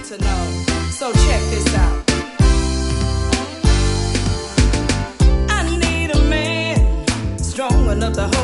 to know. So check this out. I need a man strong enough to hold